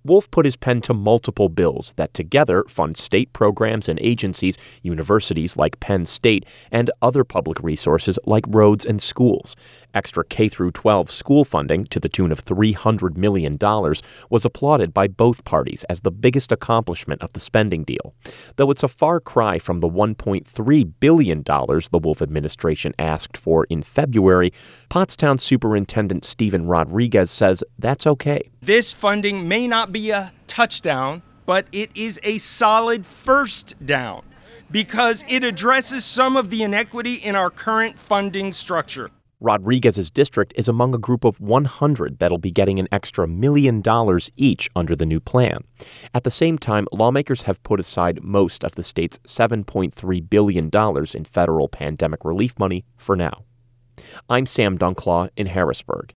Wolf put his pen to multiple bills that together fund state programs and agencies, universities like Penn State, and other public resources like roads and schools. Extra K-12 school funding to the tune of $300 million was applauded by both parties as the biggest accomplishment of the spending deal. Though it's a far cry from the $1.3 billion the Wolf administration asked for in February, Pottstown Superintendent Stephen Rodriguez says that's okay. This funding may not be a touchdown, but it is a solid first down because it addresses some of the inequity in our current funding structure. Rodriguez's district is among a group of 100 that'll be getting an extra $1 million each under the new plan. At the same time, lawmakers have put aside most of the state's $7.3 billion in federal pandemic relief money for now. I'm Sam Dunklaw in Harrisburg.